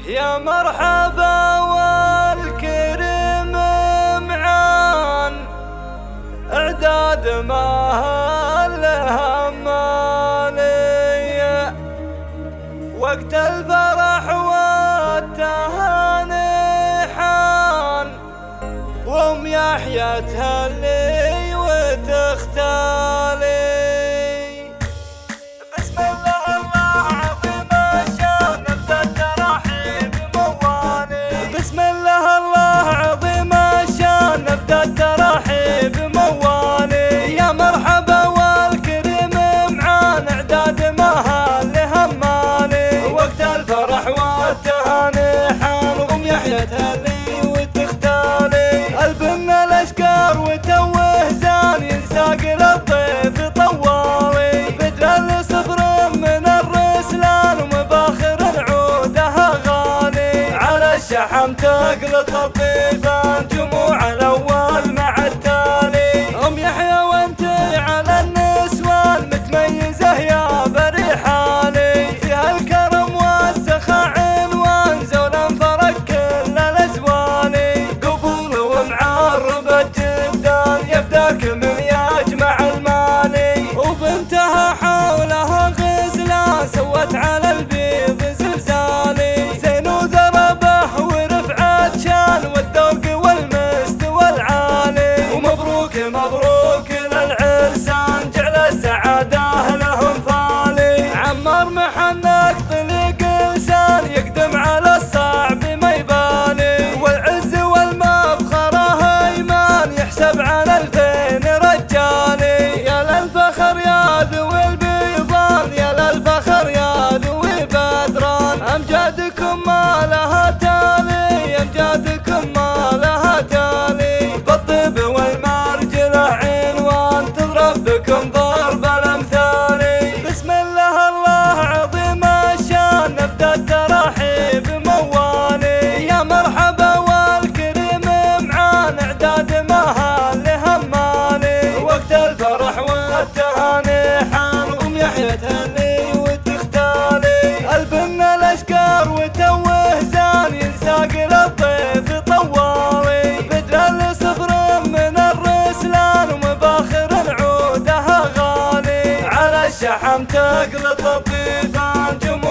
يا مرحبا والكريم معان، اعداد ما لها مالية، وقت الفرح والتهاني حان، وام يحيى تهلي وتختالي. بسم الله الله عظيم الشان نبدأ التراحيب موالي. بسم الله الله عظيم الشان نبدأ التراحيب موالي. يا مرحبا والكريم معان، اعداد ما لها مالي، وقت الفرح والتهاني حان، وام يحيى تهلي وتختالي. البنا الاشكار وتوه زان، ينساق للضيف طوالي، بدل صفر من الرسلان، ومباخر العودها غالي، على الشحم تقلط الضيفان، جموع الاول مع التالي. ام يحيى وانتي على النسوان متميزه يا بريحاني، فيها الكرم والسخاء عنوان، زولا فرق كل الازواني، قبول ومعربة جدان، يبداك من يجمع المالي، وبنتها حولها غزلان، سوت على البيض زلزالي، زين وذربه ورفعت شان، والذوق والمستوى العالي، ومبروك مبروك للعرسان، جعل السعادة لهم فالي. عمر محنك طليق لسان، يقدم على الصعب ما يبالي، والعز والمفخره ايمان، يحسب على 2000 رجالي. يا للفخر يا ذوي البيضان، يا للفخر يا ذوي بدران، امجادكم ما لها تالي، امجادكم ما لها تالي، بالطيب والمرجله عنوان، تضرب بكم ضرب الامثالي. بسم الله الله عظيم الشان نبدا التراحيب موالي. يا مرحبا والكريم معان، اعداد ما لها مالي، وقت الفرح والتهاني حان، وام يحيى تهلي وتختالي. البنا الاشكار وتوه زان، ينساق للضيف طوالي، بدل صفر من الرسلان، ومباخر العودها غالي، على الشحم تقلط الضيفان،